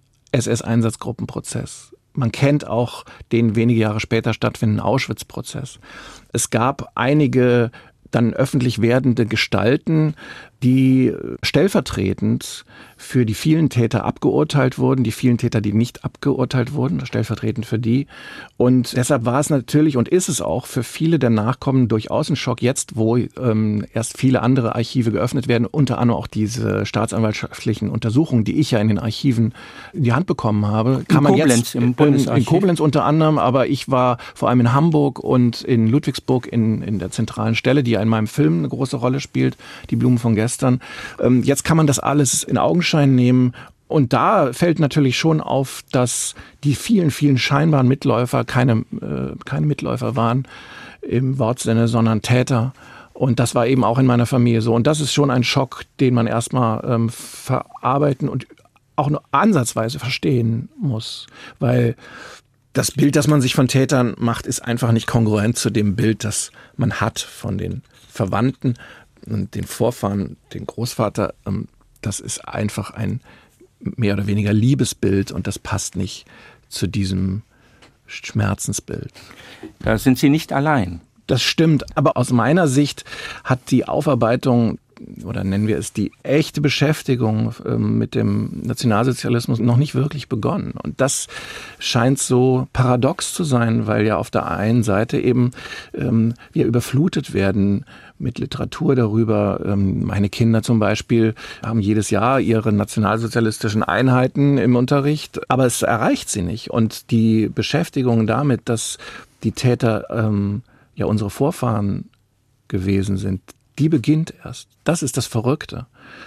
S S-Einsatzgruppenprozess. Man kennt auch den wenige Jahre später stattfindenden Auschwitz-Prozess. Es gab einige dann öffentlich werdende Gestalten, die stellvertretend für die vielen Täter abgeurteilt wurden, die vielen Täter, die nicht abgeurteilt wurden, stellvertretend für die. Und deshalb war es natürlich und ist es auch für viele der Nachkommen durchaus ein Schock jetzt, wo ähm, erst viele andere Archive geöffnet werden, unter anderem auch diese staatsanwaltschaftlichen Untersuchungen, die ich ja in den Archiven in die Hand bekommen habe. Kann in man Koblenz, jetzt im Bundesarchiv. In Koblenz unter anderem, aber ich war vor allem in Hamburg und in Ludwigsburg in, in der zentralen Stelle, die ja in meinem Film eine große Rolle spielt, Die Blumen von gestern. Jetzt kann man das alles in Augenschein nehmen. Und da fällt natürlich schon auf, dass die vielen, vielen scheinbaren Mitläufer keine, äh, keine Mitläufer waren im Wortsinne, sondern Täter. Und das war eben auch in meiner Familie so. Und das ist schon ein Schock, den man erstmal ähm, verarbeiten und auch nur ansatzweise verstehen muss. Weil das Bild, das man sich von Tätern macht, ist einfach nicht kongruent zu dem Bild, das man hat von den Verwandten und den Vorfahren, den Großvater. Das ist einfach ein mehr oder weniger Liebesbild und das passt nicht zu diesem Schmerzensbild. Da sind Sie nicht allein. Das stimmt, aber aus meiner Sicht hat die Aufarbeitung oder nennen wir es die echte Beschäftigung ähm, mit dem Nationalsozialismus noch nicht wirklich begonnen. Und das scheint so paradox zu sein, weil ja auf der einen Seite eben ähm, wir überflutet werden mit Literatur darüber. Ähm, meine Kinder zum Beispiel haben jedes Jahr ihre nationalsozialistischen Einheiten im Unterricht, aber es erreicht sie nicht. Und die Beschäftigung damit, dass die Täter ähm, ja unsere Vorfahren gewesen sind, die beginnt erst. Das ist das Verrückte.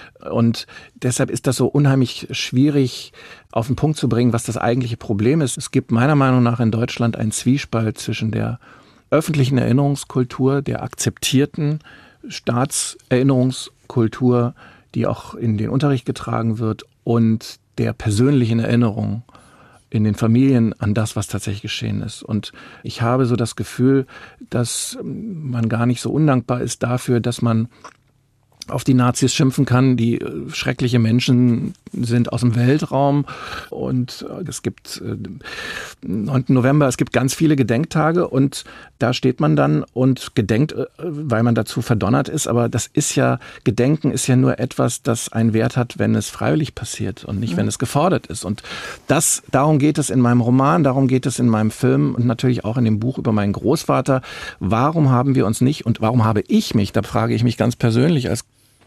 Und deshalb ist das so unheimlich schwierig auf den Punkt zu bringen, was das eigentliche Problem ist. Es gibt meiner Meinung nach in Deutschland einen Zwiespalt zwischen der öffentlichen Erinnerungskultur, der akzeptierten Staatserinnerungskultur, die auch in den Unterricht getragen wird, und der persönlichen Erinnerung in den Familien an das, was tatsächlich geschehen ist. Und ich habe so das Gefühl, dass man gar nicht so undankbar ist dafür, dass man auf die Nazis schimpfen kann, die schreckliche Menschen sind aus dem Weltraum. Und es gibt neunten November, es gibt ganz viele Gedenktage und da steht man dann und gedenkt, weil man dazu verdonnert ist. Aber das ist ja, Gedenken ist ja nur etwas, das einen Wert hat, wenn es freiwillig passiert und nicht, ja. wenn es gefordert ist. Und das, darum geht es in meinem Roman, darum geht es in meinem Film und natürlich auch in dem Buch über meinen Großvater. Warum haben wir uns nicht und warum habe ich mich, da frage ich mich ganz persönlich als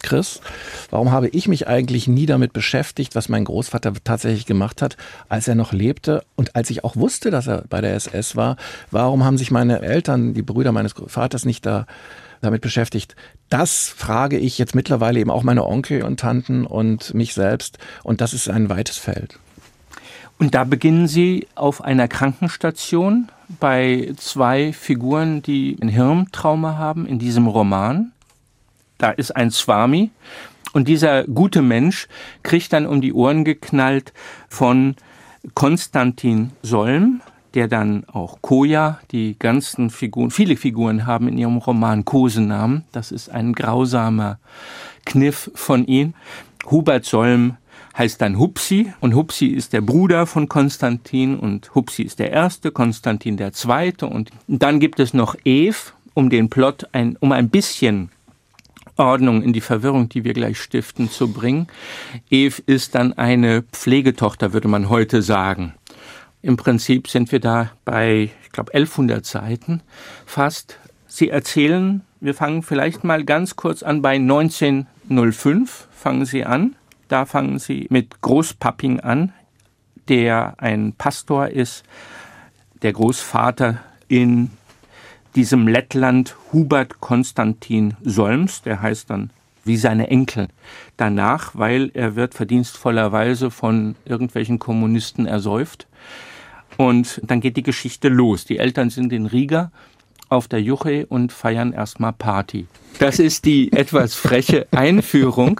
Chris, warum habe ich mich eigentlich nie damit beschäftigt, was mein Großvater tatsächlich gemacht hat, als er noch lebte und als ich auch wusste, dass er bei der S S war? Warum haben sich meine Eltern, die Brüder meines Vaters, nicht da damit beschäftigt? Das frage ich jetzt mittlerweile eben auch meine Onkel und Tanten und mich selbst. Und das ist ein weites Feld. Und da beginnen Sie auf einer Krankenstation bei zwei Figuren, die ein Hirntrauma haben in diesem Roman. Da ist ein Swami und dieser gute Mensch kriegt dann um die Ohren geknallt von Konstantin Solm, der dann auch Koja, die ganzen Figuren, viele Figuren haben in ihrem Roman Kosenamen. Das ist ein grausamer Kniff von ihm. Hubert Solm heißt dann Hupsi und Hupsi ist der Bruder von Konstantin und Hupsi ist der Erste, Konstantin der Zweite und dann gibt es noch Eve, um den Plot, ein, um ein bisschen Ordnung in die Verwirrung, die wir gleich stiften, zu bringen. Eve ist dann eine Pflegetochter, würde man heute sagen. Im Prinzip sind wir da bei, ich glaube, elfhundert Seiten fast. Sie erzählen, wir fangen vielleicht mal ganz kurz an bei neunzehnhundertfünf, fangen Sie an. Da fangen Sie mit Großpapping an, der ein Pastor ist, der Großvater in diesem Lettland Hubert Konstantin Solms, der heißt dann wie seine Enkel danach, weil er wird verdienstvollerweise von irgendwelchen Kommunisten ersäuft. Und dann geht die Geschichte los. Die Eltern sind in Riga auf der Juche und feiern erstmal Party. Das ist die etwas freche Einführung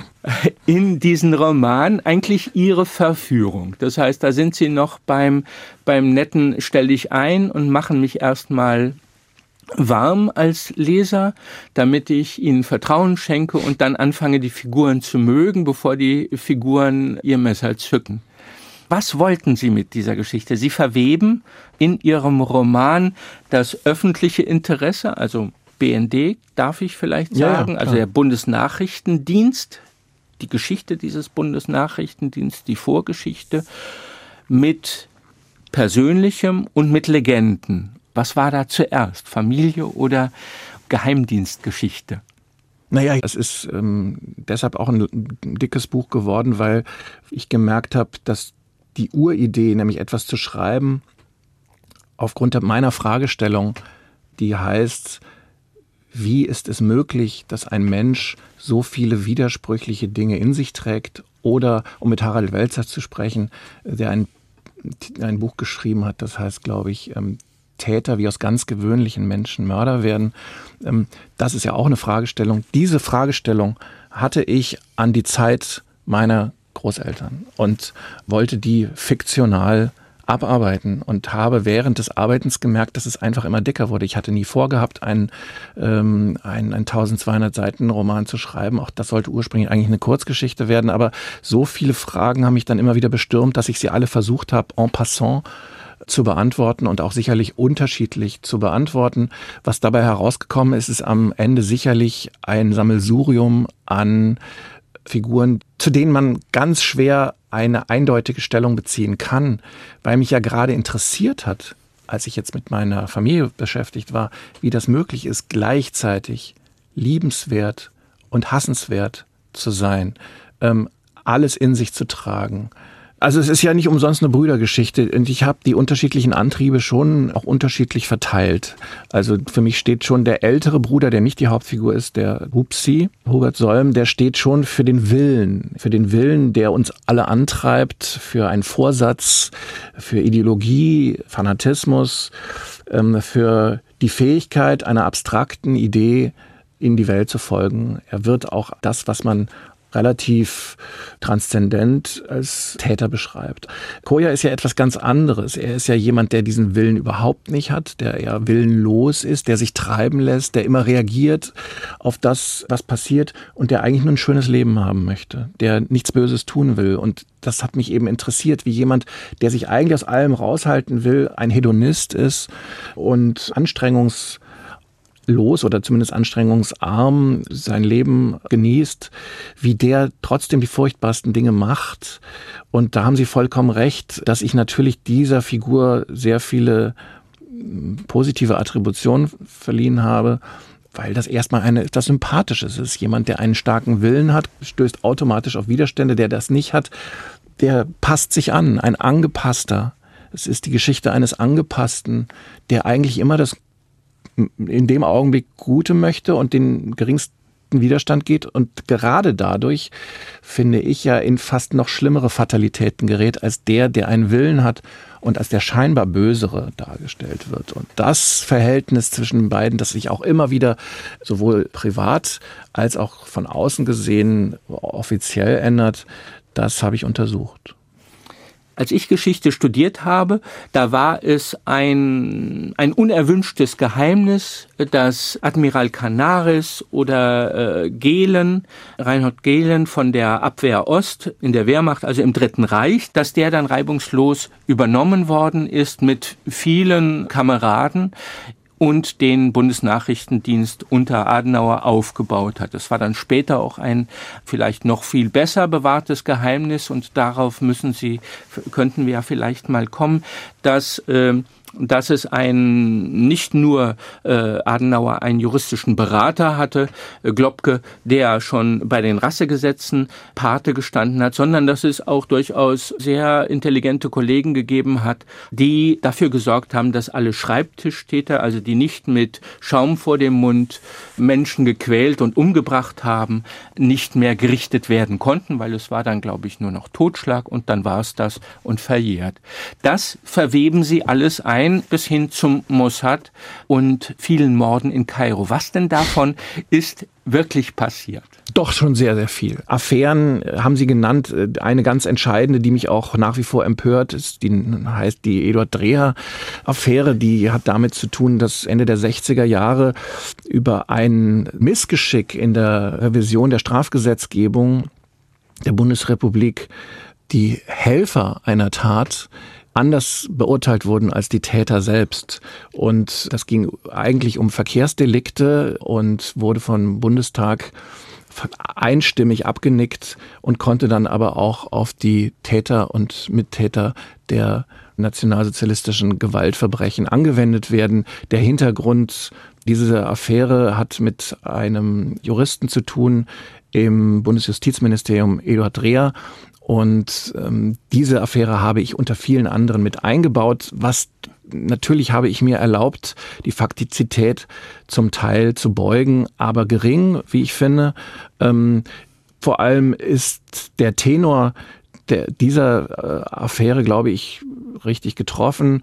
in diesen Roman, eigentlich ihre Verführung. Das heißt, da sind sie noch beim, beim netten Stell dich ein und machen mich erstmal warm als Leser, damit ich ihnen Vertrauen schenke und dann anfange, die Figuren zu mögen, bevor die Figuren ihr Messer zücken. Was wollten Sie mit dieser Geschichte? Sie verweben in Ihrem Roman das öffentliche Interesse, also B N D, darf ich vielleicht sagen, ja, ja, also der Bundesnachrichtendienst, die Geschichte dieses Bundesnachrichtendienstes, die Vorgeschichte, mit Persönlichem und mit Legenden. Was war da zuerst, Familie oder Geheimdienstgeschichte? Naja, es ist ähm, deshalb auch ein dickes Buch geworden, weil ich gemerkt habe, dass die Uridee, nämlich etwas zu schreiben, aufgrund meiner Fragestellung, die heißt, wie ist es möglich, dass ein Mensch so viele widersprüchliche Dinge in sich trägt? Oder, um mit Harald Welzer zu sprechen, der ein, ein Buch geschrieben hat, das heißt, glaube ich, Täter, wie aus ganz gewöhnlichen Menschen Mörder werden. Das ist ja auch eine Fragestellung. Diese Fragestellung hatte ich an die Zeit meiner Großeltern und wollte die fiktional abarbeiten und habe während des Arbeitens gemerkt, dass es einfach immer dicker wurde. Ich hatte nie vorgehabt, einen, ähm, einen, einen eintausendzweihundert Seiten Roman zu schreiben. Auch das sollte ursprünglich eigentlich eine Kurzgeschichte werden, aber so viele Fragen haben mich dann immer wieder bestürmt, dass ich sie alle versucht habe, en passant zu beantworten und auch sicherlich unterschiedlich zu beantworten. Was dabei herausgekommen ist, ist am Ende sicherlich ein Sammelsurium an Figuren, zu denen man ganz schwer eine eindeutige Stellung beziehen kann, weil mich ja gerade interessiert hat, als ich jetzt mit meiner Familie beschäftigt war, wie das möglich ist, gleichzeitig liebenswert und hassenswert zu sein, ähm, alles in sich zu tragen. Also es ist ja nicht umsonst eine Brüdergeschichte und ich habe die unterschiedlichen Antriebe schon auch unterschiedlich verteilt. Also für mich steht schon der ältere Bruder, der nicht die Hauptfigur ist, der Hupsi, Hubert Solm, der steht schon für den Willen, für den Willen, der uns alle antreibt, für einen Vorsatz, für Ideologie, Fanatismus, für die Fähigkeit einer abstrakten Idee in die Welt zu folgen. Er wird auch das, was man relativ transzendent als Täter beschreibt. Koja ist ja etwas ganz anderes. Er ist ja jemand, der diesen Willen überhaupt nicht hat, der eher willenlos ist, der sich treiben lässt, der immer reagiert auf das, was passiert und der eigentlich nur ein schönes Leben haben möchte, der nichts Böses tun will. Und das hat mich eben interessiert, wie jemand, der sich eigentlich aus allem raushalten will, ein Hedonist ist und Anstrengungs los oder zumindest anstrengungsarm sein Leben genießt, wie der trotzdem die furchtbarsten Dinge macht. Und da haben Sie vollkommen recht, dass ich natürlich dieser Figur sehr viele positive Attributionen verliehen habe, weil das erstmal eine, etwas Sympathisches ist. Jemand, der einen starken Willen hat, stößt automatisch auf Widerstände. Der das nicht hat, der passt sich an, ein Angepasster. Es ist die Geschichte eines Angepassten, der eigentlich immer das in dem Augenblick Gute möchte und den geringsten Widerstand geht und gerade dadurch, finde ich, ja in fast noch schlimmere Fatalitäten gerät als der, der einen Willen hat und als der scheinbar Bösere dargestellt wird. Und das Verhältnis zwischen den beiden, das sich auch immer wieder sowohl privat als auch von außen gesehen offiziell ändert, das habe ich untersucht. Als ich Geschichte studiert habe, da war es ein, ein unerwünschtes Geheimnis, dass Admiral Canaris oder äh, Gehlen, Reinhold Gehlen von der Abwehr Ost in der Wehrmacht, also im Dritten Reich, dass der dann reibungslos übernommen worden ist mit vielen Kameraden und den Bundesnachrichtendienst unter Adenauer aufgebaut hat. Das war dann später auch ein vielleicht noch viel besser bewahrtes Geheimnis und darauf müssen Sie, könnten wir ja vielleicht mal kommen, dass äh, dass es ein, nicht nur äh, Adenauer einen juristischen Berater hatte, äh, Globke, der schon bei den Rassegesetzen Pate gestanden hat, sondern dass es auch durchaus sehr intelligente Kollegen gegeben hat, die dafür gesorgt haben, dass alle Schreibtischtäter, also die nicht mit Schaum vor dem Mund Menschen gequält und umgebracht haben, nicht mehr gerichtet werden konnten, weil es war dann, glaube ich, nur noch Totschlag und dann war es das und verjährt. Das verweben sie alles ein, bis hin zum Mossad und vielen Morden in Kairo. Was denn davon ist wirklich passiert? Doch schon sehr, sehr viel. Affären haben Sie genannt. Eine ganz entscheidende, die mich auch nach wie vor empört, ist die, heißt die Eduard Dreher-Affäre. Die hat damit zu tun, dass Ende der sechziger Jahre über ein Missgeschick in der Revision der Strafgesetzgebung der Bundesrepublik die Helfer einer Tat anders beurteilt wurden als die Täter selbst. Und das ging eigentlich um Verkehrsdelikte und wurde vom Bundestag einstimmig abgenickt und konnte dann aber auch auf die Täter und Mittäter der nationalsozialistischen Gewaltverbrechen angewendet werden. Der Hintergrund dieser Affäre hat mit einem Juristen zu tun im Bundesjustizministerium, Eduard Dreher. Und ähm, diese Affäre habe ich unter vielen anderen mit eingebaut, was natürlich habe ich mir erlaubt, die Faktizität zum Teil zu beugen, aber gering, wie ich finde. Ähm, vor allem ist der Tenor der, dieser äh, Affäre, glaube ich, richtig getroffen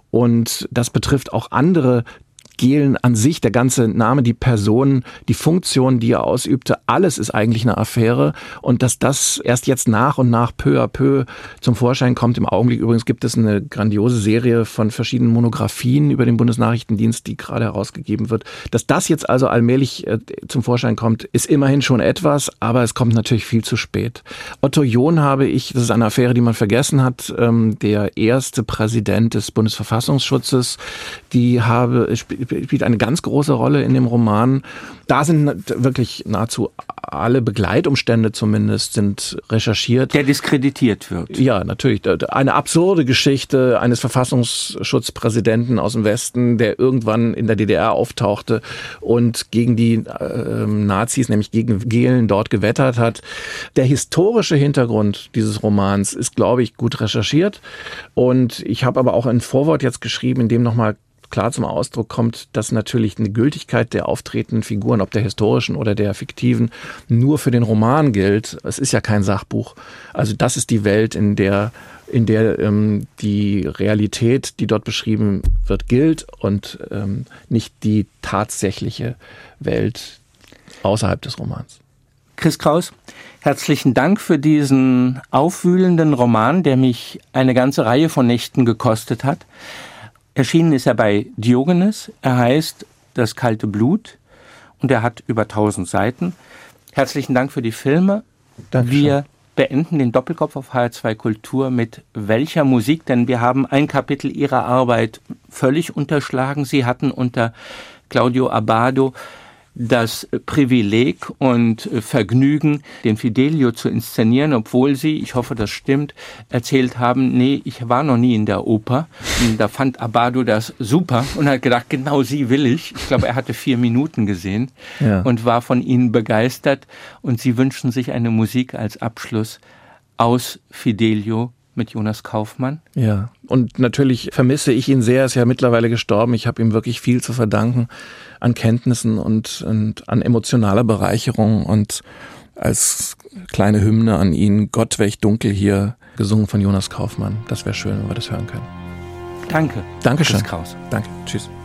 und das betrifft auch andere Gehlen an sich, der ganze Name, die Person, die Funktion, die er ausübte, alles ist eigentlich eine Affäre und dass das erst jetzt nach und nach peu à peu zum Vorschein kommt. Im Augenblick übrigens gibt es eine grandiose Serie von verschiedenen Monographien über den Bundesnachrichtendienst, die gerade herausgegeben wird. Dass das jetzt also allmählich äh, zum Vorschein kommt, ist immerhin schon etwas, aber es kommt natürlich viel zu spät. Otto John habe ich, das ist eine Affäre, die man vergessen hat, ähm, der erste Präsident des Bundesverfassungsschutzes, die habe spielt eine ganz große Rolle in dem Roman. Da sind wirklich nahezu alle Begleitumstände zumindest sind recherchiert. Der diskreditiert wird. Ja, natürlich. Eine absurde Geschichte eines Verfassungsschutzpräsidenten aus dem Westen, der irgendwann in der D D R auftauchte und gegen die äh, Nazis, nämlich gegen Gehlen, dort gewettert hat. Der historische Hintergrund dieses Romans ist, glaube ich, gut recherchiert. Und ich habe aber auch ein Vorwort jetzt geschrieben, in dem nochmal klar zum Ausdruck kommt, dass natürlich eine Gültigkeit der auftretenden Figuren, ob der historischen oder der fiktiven, nur für den Roman gilt. Es ist ja kein Sachbuch. Also das ist die Welt, in der, in der ähm, die Realität, die dort beschrieben wird, gilt und ähm, nicht die tatsächliche Welt außerhalb des Romans. Chris Kraus, herzlichen Dank für diesen aufwühlenden Roman, der mich eine ganze Reihe von Nächten gekostet hat. Erschienen ist er bei Diogenes, er heißt Das kalte Blut und er hat über tausend Seiten. Herzlichen Dank für die Filme. Dankeschön. Wir beenden den Doppelkopf auf H R zwei Kultur mit welcher Musik? Denn wir haben ein Kapitel Ihrer Arbeit völlig unterschlagen. Sie hatten unter Claudio Abbado das Privileg und Vergnügen, den Fidelio zu inszenieren, obwohl sie, ich hoffe, das stimmt, erzählt haben, nee, ich war noch nie in der Oper. Und da fand Abbado das super und hat gedacht, genau sie will ich. Ich glaube, er hatte vier Minuten gesehen ja. und war von ihnen begeistert. Und sie wünschen sich eine Musik als Abschluss aus Fidelio mit Jonas Kaufmann. Ja, und natürlich vermisse ich ihn sehr, er ist ja mittlerweile gestorben. Ich habe ihm wirklich viel zu verdanken an Kenntnissen und, und an emotionaler Bereicherung und als kleine Hymne an ihn, Gott, welch dunkel hier, gesungen von Jonas Kaufmann. Das wäre schön, wenn wir das hören können. Danke. Dankeschön. Markus Krauss. Danke. Tschüss.